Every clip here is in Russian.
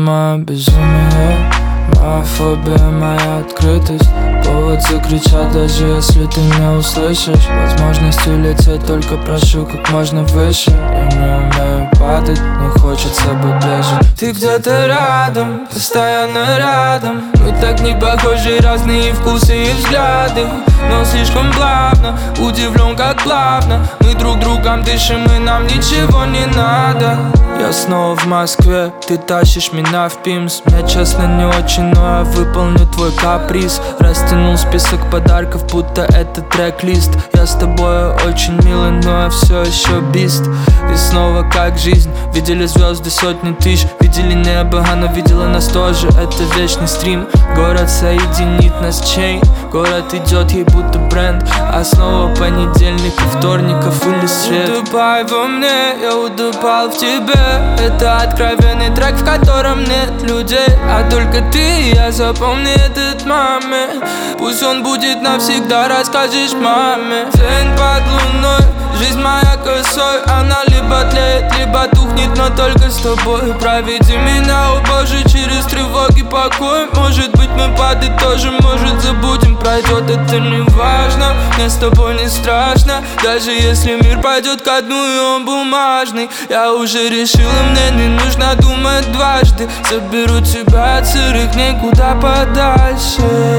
моя безумие, моя фобия, моя открытость. Повод закричать, даже если ты не услышишь. Возможность улететь, только прошу как можно выше. Я не умею падать, мне хочется быть ближе. Ты где-то рядом, постоянно рядом. Мы так не похожи, разные вкусы и взгляды, но слишком плавно, удивлен как плавно. Мы друг другом дышим и нам ничего не надо. Я снова в Москве, ты тащишь меня в Пимс. Мне честно не очень, но я выполню твой каприз. Растянул список подарков, будто это трек-лист. Я с тобой очень милый, но я все еще бист. И снова как жизнь, видели звезды сотни тысяч, видели небо, оно видело нас тоже. Это вечный стрим, город соединит нас чейн. Город идет ей будто бренд, а снова понедельник и вторников или сред. Утопай во мне, я утопал в тебе. Это откровенный трек, в котором нет людей, а только ты и я. Запомни этот момент, пусть он будет навсегда, расскажешь маме. День под луной, жизнь моя косой. Она либо тлеет, либо тухнет, но только с тобой. Проведи меня, о Боже, через тревоги покой. Может быть мы подытожим, может забудем. Пройдет, это не важно, мне с тобой не страшно. Даже если мир пойдет ко дну и он бумажный. Я уже решила, мне не нужно думать дважды. Заберу тебя от сырых дней куда подальше.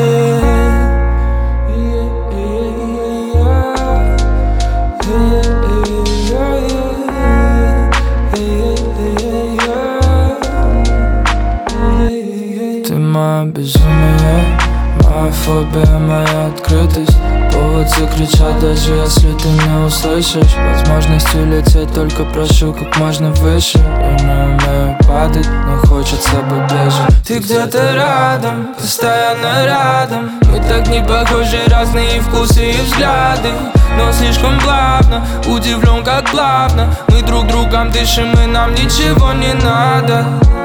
Ты моя безумие, моя фобия, моя открытость. Повод закричать, даже если ты не услышишь. Возможность улететь, только прошу как можно выше. Я не умею падать, но хочется быть ближе. Ты где-то рядом, постоянно рядом. Мы так не похожи, разные вкусы и взгляды, но слишком плавно, удивлен как плавно. Мы друг другом дышим и нам ничего не надо.